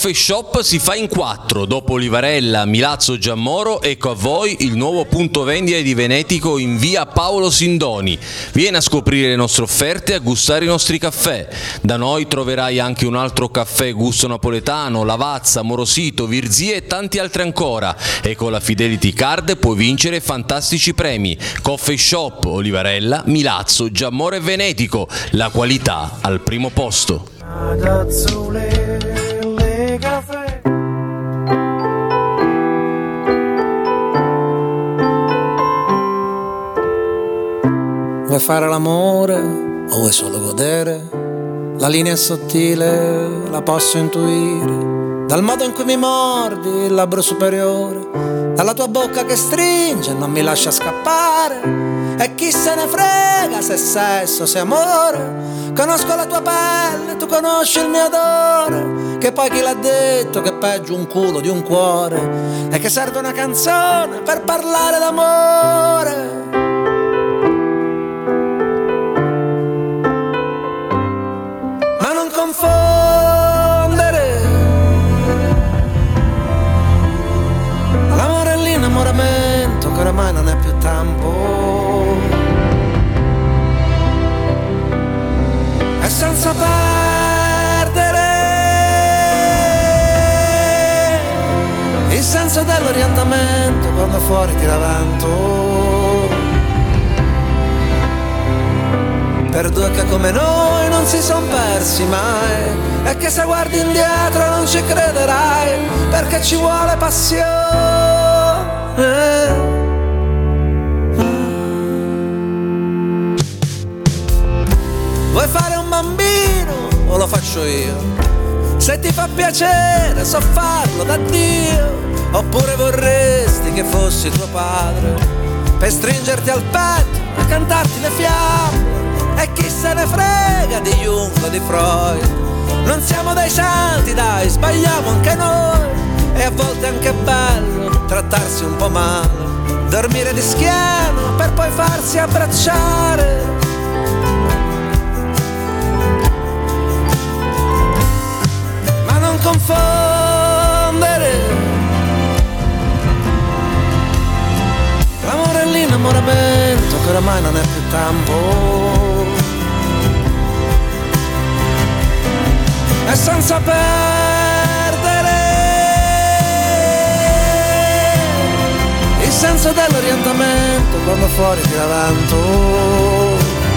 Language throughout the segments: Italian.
Coffee Shop si fa in 4. Dopo Olivarella, Milazzo, Giammoro, ecco a voi il nuovo punto vendita di Venetico in via Paolo Sindoni. Vieni a scoprire le nostre offerte e a gustare i nostri caffè. Da noi troverai anche un altro caffè gusto napoletano, Lavazza, Morosito, Virzì e tanti altri ancora. E con la Fidelity Card puoi vincere fantastici premi. Coffee Shop, Olivarella, Milazzo, Giammoro e Venetico. La qualità al primo posto. Vuoi fare l'amore o vuoi solo godere? La linea è sottile, la posso intuire, dal modo in cui mi mordi il labbro superiore, dalla tua bocca che stringe e non mi lascia scappare. E chi se ne frega se sesso, se amore. Conosco la tua pelle, tu conosci il mio odore. Che poi chi l'ha detto che è peggio un culo di un cuore, e che serve una canzone per parlare d'amore. Ma non confondere l'amore e l'innamoramento, che oramai non è più tempo. E senza perdere il senso dell'orientamento quando fuori tira vento, per due che come noi non si son persi mai, e che se guardi indietro non ci crederai, perché ci vuole passione. Vuoi fare un bambino o lo faccio io? Se ti fa piacere so farlo da Dio. Oppure vorresti che fossi tuo padre, per stringerti al petto e cantarti le fiamme. E chi se ne frega di Jung o di Freud? Non siamo dei santi, dai, sbagliamo anche noi. E a volte è anche bello trattarsi un po' male, dormire di schiena per poi farsi abbracciare. Confondere l'amore e l'innamoramento, che oramai non è più tempo. E senza perdere il senso dell'orientamento quando fuori tira vento,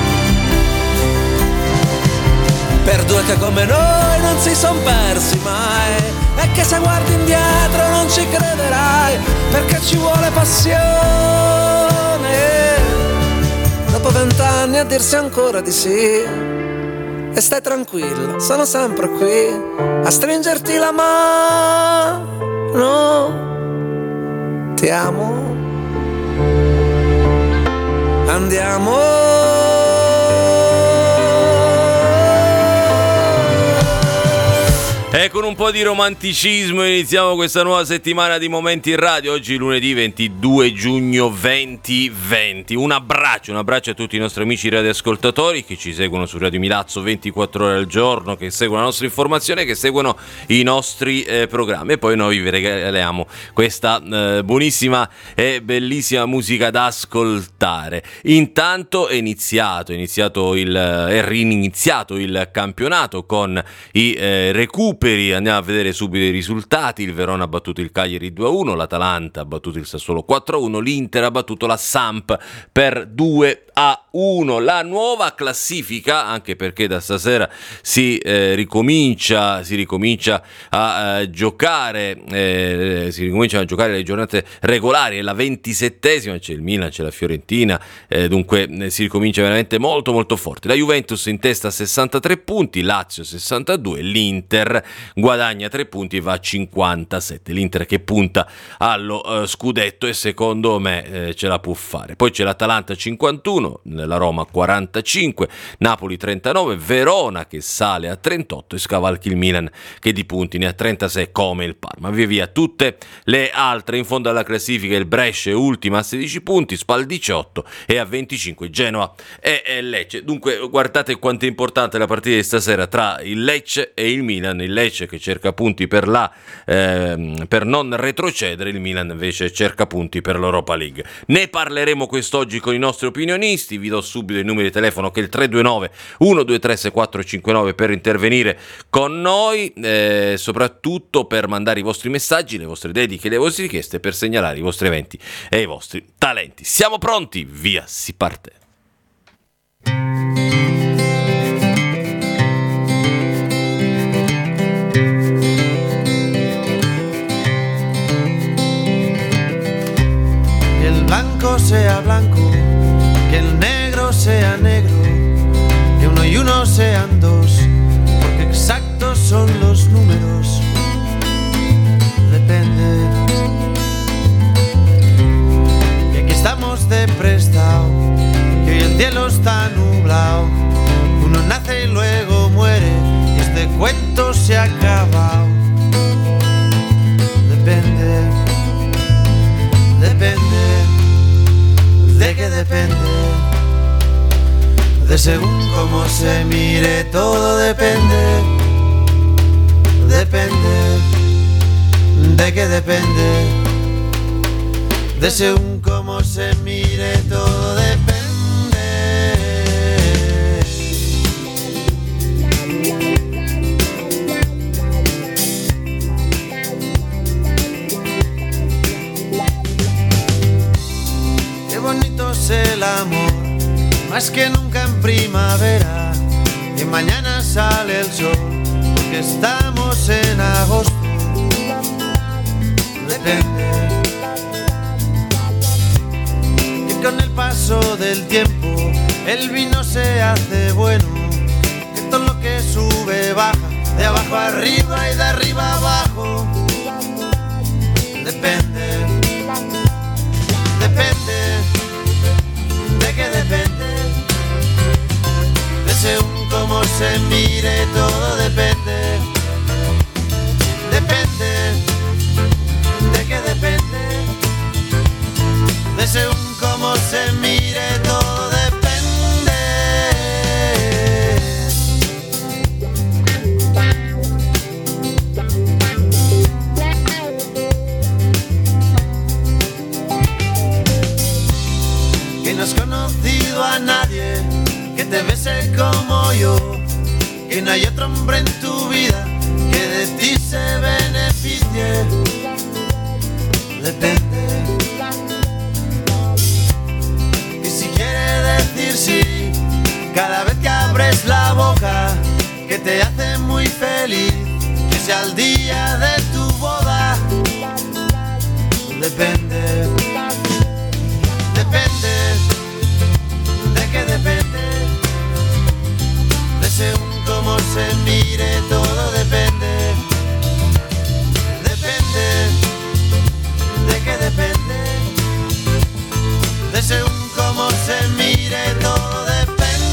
per due che come noi non si son persi mai, e che se guardi indietro non ci crederai, perché ci vuole passione. Dopo 20 anni a dirsi ancora di sì, e stai tranquilla, sono sempre qui a stringerti la mano. Ti amo, andiamo. E con un po' di romanticismo iniziamo questa nuova settimana di Momenti in Radio. Oggi lunedì 22 giugno 2020. Un abbraccio a tutti i nostri amici radioascoltatori che ci seguono su Radio Milazzo 24 ore al giorno, che seguono la nostra informazione, che seguono i nostri programmi. E poi noi vi regaliamo questa buonissima e bellissima musica da ascoltare. Intanto è riniziato il campionato con i recuperi. Andiamo a vedere subito i risultati. Il Verona ha battuto il Cagliari 2-1, l'Atalanta ha battuto il Sassuolo 4-1, l'Inter ha battuto la Samp per 2-1. La nuova classifica, anche perché da stasera si ricomincia a giocare le giornate regolari. È la 27esima, c'è il Milan, c'è la Fiorentina, dunque si ricomincia veramente molto molto forte. La Juventus in testa a 63 punti, Lazio 62, l'Inter guadagna 3 punti e va a 57. L'Inter che punta allo scudetto e secondo me ce la può fare. Poi c'è l'Atalanta 51, 41, la Roma 45, Napoli 39, Verona che sale a 38 e scavalchi il Milan che di punti ne ha 36 come il Parma. Via via tutte le altre in fondo alla classifica: il Brescia è ultima a 16 punti, Spal 18 e a 25 Genoa e Lecce. Dunque guardate quanto è importante la partita di stasera tra il Lecce e il Milan. Il Lecce che cerca punti per non retrocedere, il Milan invece cerca punti per l'Europa League. Ne parleremo quest'oggi con i nostri opinionisti. Vi do subito il numero di telefono che è il 329 123 6459 per intervenire con noi, soprattutto per mandare i vostri messaggi, le vostre dediche, le vostre richieste, per segnalare i vostri eventi e i vostri talenti. Siamo pronti? Via, si parte. Que el blanco sea blanco, que el negro sea negro, que uno y uno sean dos, porque exactos son los números. Depende. Que aquí estamos de prestado, que hoy el cielo está nublado. Uno nace y luego muere, y este cuento se ha acabado. Depende. Depende. ¿De qué depende? De según cómo se mire, todo depende. Depende. ¿De qué depende? De según cómo se mire, todo depende. Qué bonito es el amor, más que nunca en primavera, y mañana sale el sol, porque estamos en agosto. Depende. Y con el paso del tiempo el vino se hace bueno, que todo lo que sube baja, de abajo arriba y de arriba abajo. Depende. Depende. ¿De qué depende? De según cómo se mire, todo depende. Depende. ¿De qué depende? De según cómo se mire, todo depende. Que no has conocido a nadie que te bese como yo, que no hay otro hombre en tu vida que de ti se beneficie. Depende. Y si quiere decir sí, cada vez que abres la boca, que te hace muy feliz, que sea el día de tu boda. Depende. Depende. ¿De qué depende? De según cómo se mire, todo depende. Depende. ¿De qué depende? De según cómo se mire, todo depende.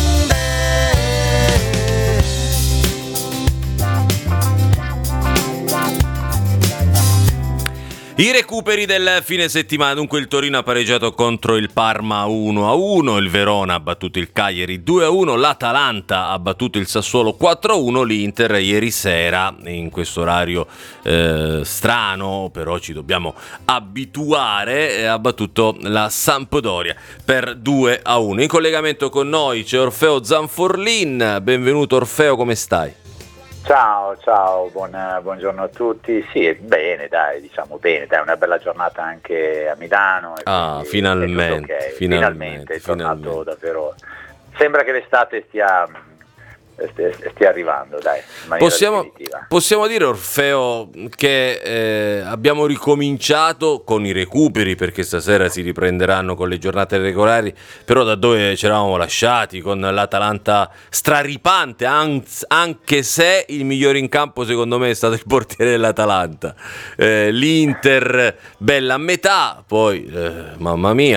I recuperi del fine settimana. Dunque il Torino ha pareggiato contro il Parma 1-1, il Verona ha battuto il Cagliari 2-1, l'Atalanta ha battuto il Sassuolo 4-1, l'Inter ieri sera, in questo orario strano, però ci dobbiamo abituare, ha battuto la Sampdoria per 2-1. In collegamento con noi c'è Orfeo Zanforlin. Benvenuto Orfeo, come stai? Ciao, buongiorno a tutti. Sì, bene, diciamo bene, una bella giornata anche a Milano. Finalmente, okay. Finalmente è tornato davvero. Sembra che l'estate stia arrivando, dai. Possiamo dire, Orfeo, che abbiamo ricominciato con i recuperi, perché stasera si riprenderanno con le giornate regolari, però da dove ci eravamo lasciati, con l'Atalanta straripante, anche se il migliore in campo secondo me è stato il portiere dell'Atalanta, l'Inter bella a metà, poi mamma mia,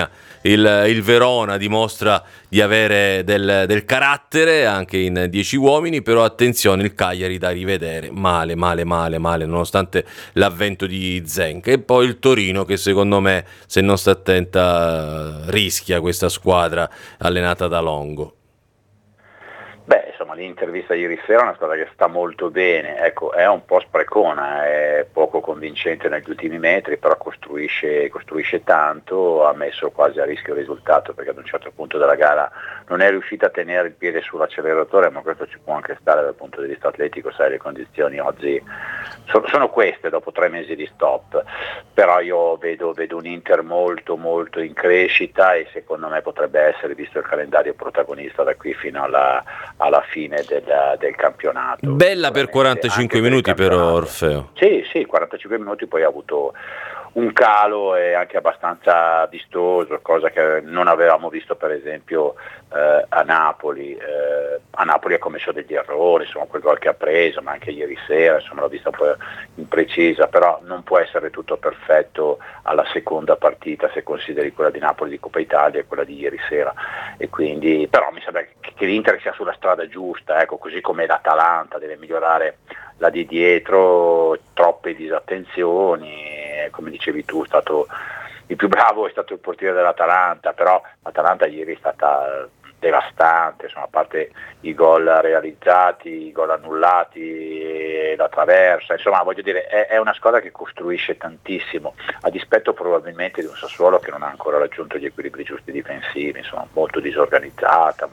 il Verona dimostra di avere del carattere anche in 10 uomini, però attenzione, il Cagliari da rivedere male, nonostante l'avvento di Zenk. E poi il Torino, che secondo me, se non sta attenta, rischia questa squadra allenata da Longo. Beh, insomma, l'intervista di ieri sera è una squadra che sta molto bene, ecco, è un po' sprecona, è poco convincente negli ultimi metri, però costruisce tanto, ha messo quasi a rischio il risultato, perché ad un certo punto della gara non è riuscita a tenere il piede sull'acceleratore, ma questo ci può anche stare dal punto di vista atletico, sai, le condizioni oggi sono queste dopo 3 mesi di stop, però io vedo un Inter molto in crescita, e secondo me potrebbe essere, visto il calendario, protagonista da qui fino alla fine del campionato. Bella per 45 minuti però, Orfeo. Sì, 45 minuti, poi ha avuto un calo e anche abbastanza vistoso, cosa che non avevamo visto per esempio a Napoli. A Napoli ha commesso degli errori, insomma, quel gol che ha preso, ma anche ieri sera, insomma, l'ho vista un po' imprecisa, però non può essere tutto perfetto alla seconda partita, se consideri quella di Napoli di Coppa Italia e quella di ieri sera, e quindi però mi sembra che l'Inter sia sulla strada giusta, ecco, così come l'Atalanta deve migliorare là di dietro, troppe disattenzioni, come dicevi tu, il più bravo è stato il portiere dell'Atalanta, però l'Atalanta ieri è stata devastante, insomma, a parte i gol realizzati, i gol annullati, la traversa, insomma, voglio dire, è una squadra che costruisce tantissimo, a dispetto probabilmente di un Sassuolo che non ha ancora raggiunto gli equilibri giusti difensivi, insomma, molto disorganizzata,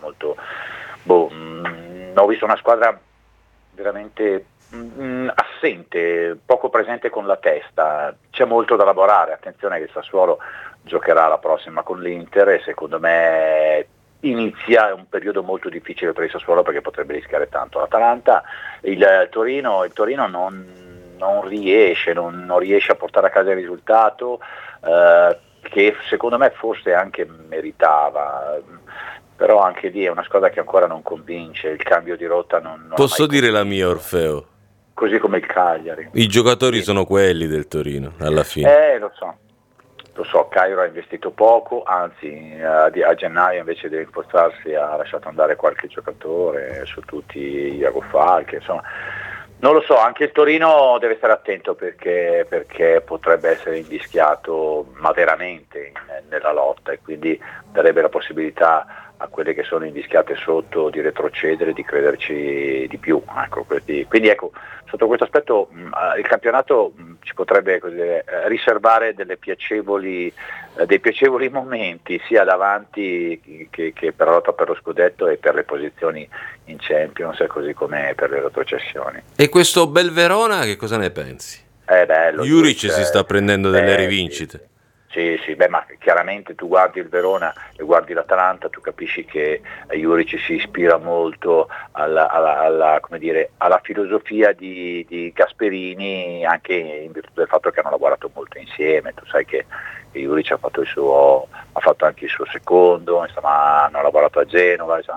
ho visto una squadra veramente assente, poco presente con la testa, c'è molto da lavorare, attenzione che il Sassuolo giocherà la prossima con l'Inter e secondo me inizia un periodo molto difficile per il Sassuolo, perché potrebbe rischiare tanto. L'Atalanta, il Torino non riesce a portare a casa il risultato che secondo me forse anche meritava, però anche lì è una squadra che ancora non convince, il cambio di rotta non posso dire la mia, Orfeo? Così come il Cagliari. I giocatori sono quelli del Torino alla fine. Lo so, Cairo ha investito poco, anzi a gennaio invece di impostarsi ha lasciato andare qualche giocatore, su tutti Iago Falche, insomma. Non lo so, anche il Torino deve stare attento perché potrebbe essere invischiato, ma veramente, nella lotta, e quindi darebbe la possibilità a quelle che sono invischiate sotto di retrocedere, di crederci di più. Ecco, quindi ecco, sotto questo aspetto il campionato ci potrebbe riservare dei piacevoli momenti, sia davanti che per la lotta per lo scudetto e per le posizioni in Champions, così come per le retrocessioni. E questo bel Verona, che cosa ne pensi? È bello. Juric si sta prendendo delle rivincite. Sì, ma chiaramente tu guardi il Verona e guardi l'Atalanta, tu capisci che Juric si ispira molto alla filosofia di Gasperini, anche in virtù del fatto che hanno lavorato molto insieme. Tu sai che Juric ha fatto anche il suo secondo, insomma, hanno lavorato a Genova, insomma.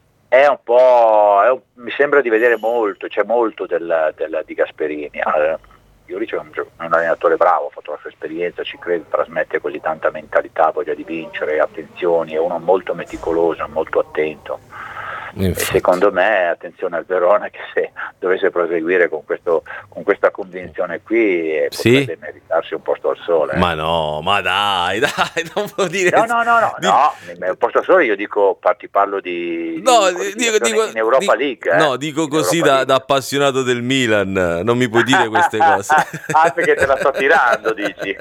Mi sembra di vedere molto, c'è molto di Gasperini. Juric è un allenatore bravo, ha fatto la sua esperienza, ci crede, trasmette così tanta mentalità, voglia di vincere, attenzioni, è uno molto meticoloso, molto attento. E secondo me, attenzione al Verona, che se dovesse proseguire con questa convinzione qui potrebbe meritarsi un posto al sole. Ma no, ma dai, non può dire. No, un posto al sole, io dico, ti parlo di dico in Europa League. No, dico così da appassionato del Milan, non mi puoi dire queste cose. Perché te la sto tirando, dici.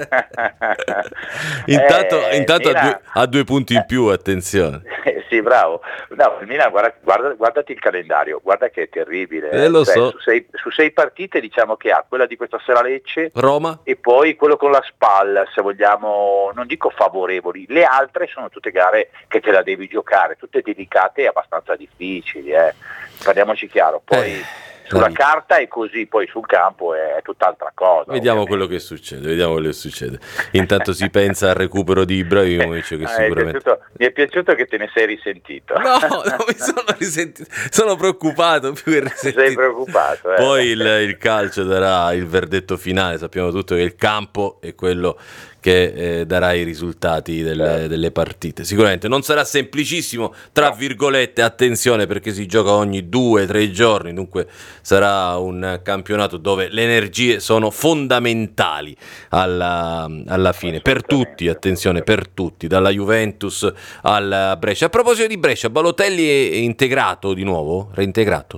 Intanto ha 2 punti in più, attenzione. Sì, bravo. No, il Milan, guardati il calendario, guarda che è terribile. Lo so. Su 6 partite diciamo che ha quella di questa sera Lecce, Roma, e poi quello con la SPAL, se vogliamo, non dico favorevoli, le altre sono tutte gare che te la devi giocare, tutte delicate e abbastanza difficili, parliamoci chiaro, poi sulla carta è così, poi sul campo è tutt'altra cosa. Vediamo quello che succede. Intanto si pensa al recupero di Ibrahimovic, che sicuramente mi è piaciuto che te ne sei risentito. No, non mi sono risentito, sono preoccupato più che risentito. Sei preoccupato. Poi il calcio darà il verdetto finale, sappiamo tutto che il campo è quello che darà i risultati delle partite. Sicuramente non sarà semplicissimo, tra virgolette, attenzione, perché si gioca ogni 2-3 giorni, dunque sarà un campionato dove le energie sono fondamentali alla fine, per tutti, attenzione, per tutti, dalla Juventus al Brescia. A proposito di Brescia, Balotelli è integrato di nuovo? Reintegrato?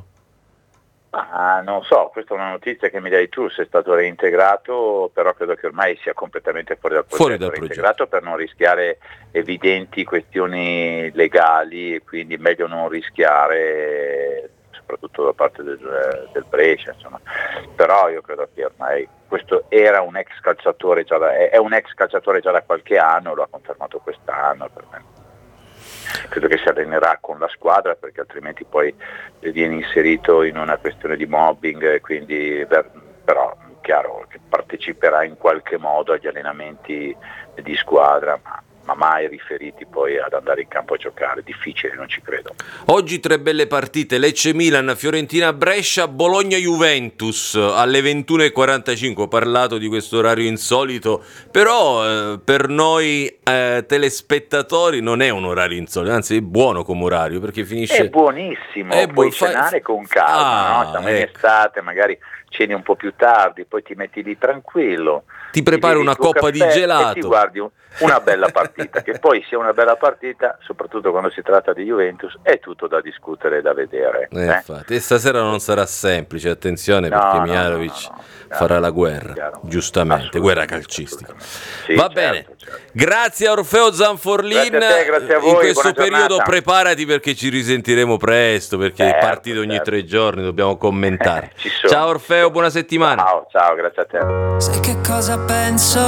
Non so, questa è una notizia che mi dai tu, se è stato reintegrato, però credo che ormai sia completamente fuori dal progetto. Reintegrato per non rischiare evidenti questioni legali, e quindi meglio non rischiare, soprattutto da parte del Brescia, insomma. Però io credo che ormai questo era un ex calciatore è un ex calciatore già da qualche anno, lo ha confermato quest'anno. Per me credo che si allenerà con la squadra, perché altrimenti poi viene inserito in una questione di mobbing, quindi però chiaro che parteciperà in qualche modo agli allenamenti di squadra, ma mai riferiti poi ad andare in campo a giocare. Difficile, non ci credo. Oggi 3 belle partite: Lecce-Milan, Fiorentina-Brescia, Bologna-Juventus alle 21:45. Ho parlato di questo orario insolito, però per noi telespettatori non è un orario insolito, anzi è buono come orario, perché finisce... È buonissimo, puoi cenare con calma, no? Siamo in estate, magari ceni un po' più tardi, poi ti metti lì tranquillo, ti prepari una coppa di gelato e ti guardi una bella partita, che poi sia una bella partita, soprattutto quando si tratta di Juventus, è tutto da discutere e da vedere. Infatti, e stasera non sarà semplice, attenzione, perché Mihajlovic farà la guerra, giustamente, guerra calcistica. Sì, va bene, certo. Grazie a Orfeo Zanforlin. Grazie a voi, in questo periodo giornata. Preparati, perché ci risentiremo presto, perché è partito ogni 3 giorni, dobbiamo commentare. Ciao Orfeo, buona settimana. Ciao, grazie a te. Sai che cosa penso?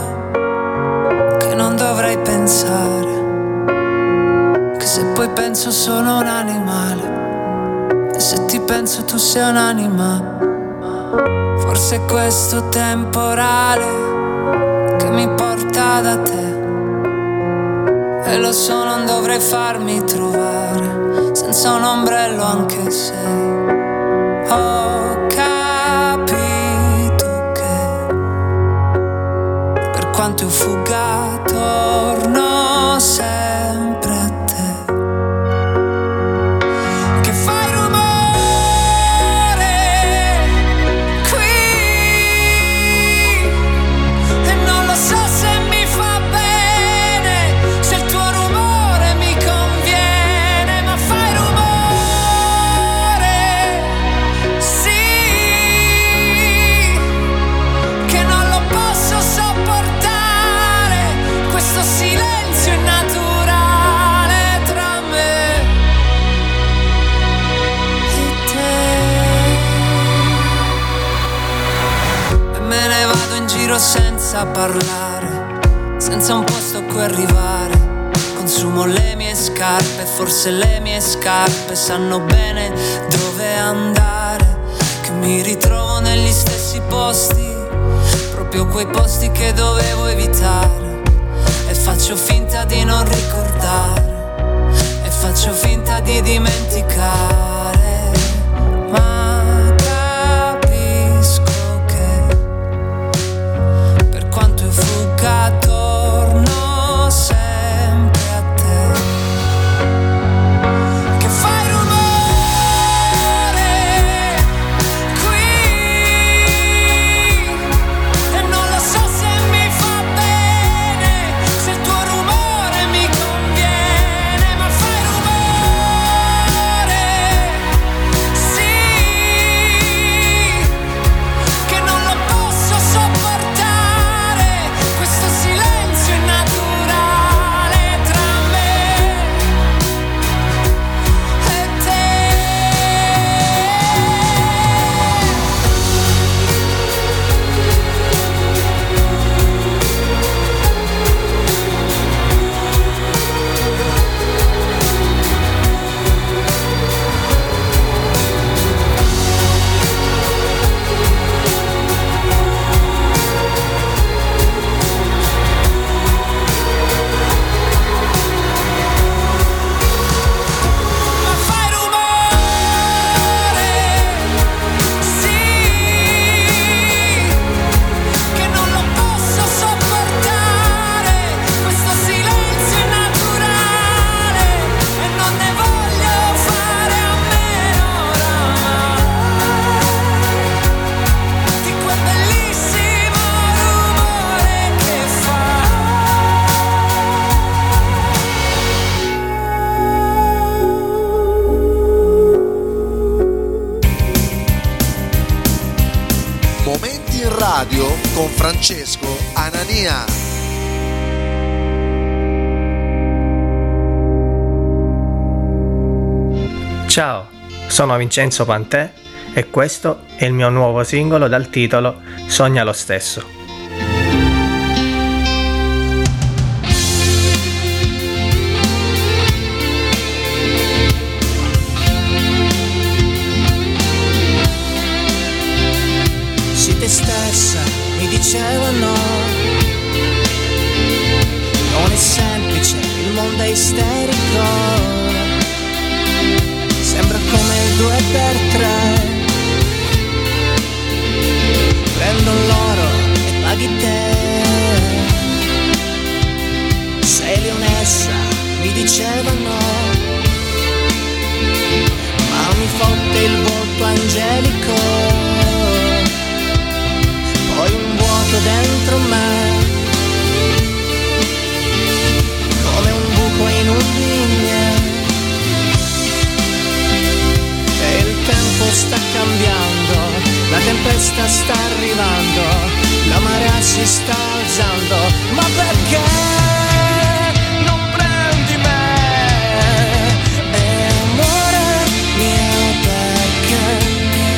Che non dovrei pensare, che se poi penso sono un animale, e se ti penso tu sei un'anima. Forse è questo temporale che mi porta da te, e lo so non dovrei farmi trovare senza un ombrello, anche se ho capito che per quanto io fugga torno sempre a te, che fai rumore qui e non lo so se mi fa bene, se il tuo rumore mi conviene, ma fai rumore, sì, che non lo posso sopportare, questo silenzio innaturale tra me e te. E me ne vado in giro senza parlare, senza un posto a cui arrivare. Consumo le mie scarpe, forse le mie scarpe sanno bene dove andare, che mi ritrovo negli stessi posti, proprio quei posti che dovevo evitare, e faccio finta di non ricordare, e faccio finta di dimenticare, ma capisco che per quanto io fugga torno sempre a te, che fai rumore qui e non lo so se mi fa bene, se il tuo rumore mi conviene, ma fai rumore, sì, con Francesco Anania. Ciao, sono Vincenzo Pantè e questo è il mio nuovo singolo dal titolo Sogna lo stesso. Sii te stessa, mi dicevano, non è semplice, il mondo è isterico. Sembra come il 2x3. Prendo l'oro e paghi te. Sei leonessa, mi dicevano, ma mi fotte il volto angelico. Poi un vuoto dentro me, come un buco in un bignè. Il tempo sta cambiando, la tempesta sta arrivando, la marea si sta alzando, ma perché non prendi me? E amore mio, perché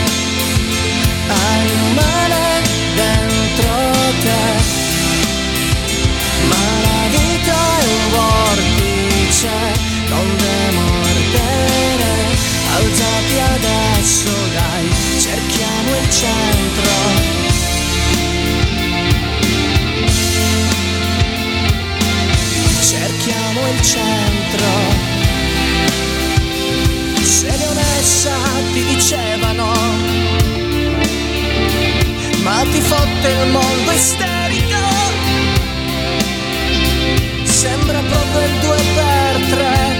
hai un male dentro te, ma la vita è un vortice, non demordere. Alzati adesso, dai, cerchiamo il centro. Cerchiamo il centro. Sei leonessa, ti dicevano, ma ti fotte il mondo isterico. Sembra proprio il 2x3.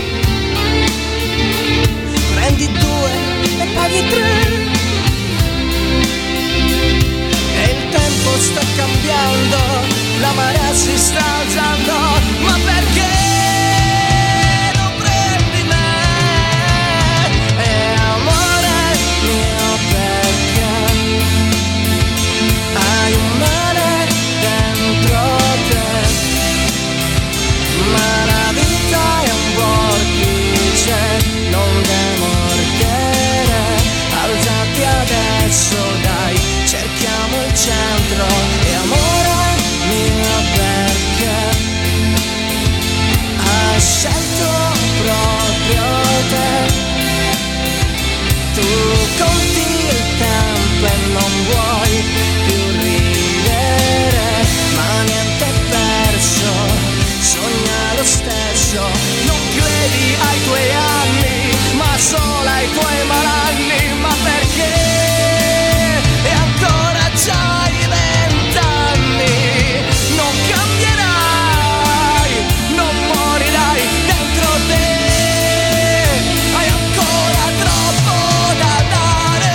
Prendi 2 e paghi 3. E il tempo sta cambiando, la marea si sta alzando, ma perché non prendi me? E amore mio, perché hai un male dentro te, ma la vita è un vortice, non demordere. Alzati adesso, dai, cerchiamo il centro. E amore mio, perché hai scelto proprio te. Tu conti il tempo e non vuoi più ridere, ma niente è perso, sogna lo stesso. Non credi ai tuoi anni, ma solo ai tuoi malanni, ma perché? E ancora c'hai 20 anni, non cambierai, non morirai dentro te, hai ancora troppo da dare.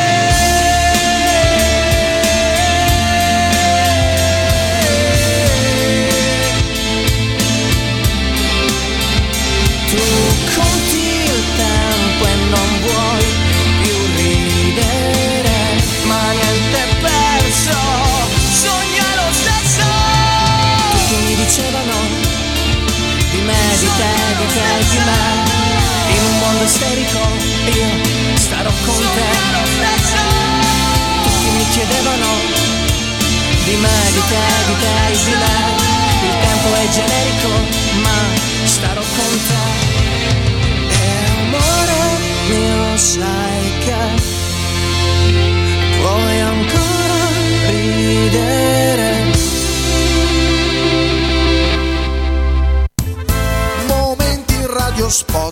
Tu conti il tempo e non vuoi più ridere, ma niente è perso, sogna lo stesso. Tutti mi dicevano di me, di te, di te, di me. In un mondo isterico io starò con te. Tutti mi chiedevano di me, di te, di te, di me. Il tempo è generico, ma starò con te. E amore mio, sai che puoi ancora ridere. Momenti radio spot.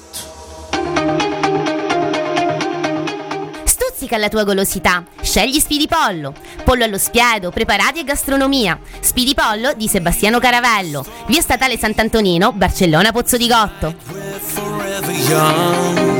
Stuzzica la tua golosità. Scegli Spidipollo. Pollo allo spiedo, preparati e gastronomia. Spidipollo di Sebastiano Caravello. Via Statale Sant'Antonino, Barcellona Pozzo di Gotto. Forever young.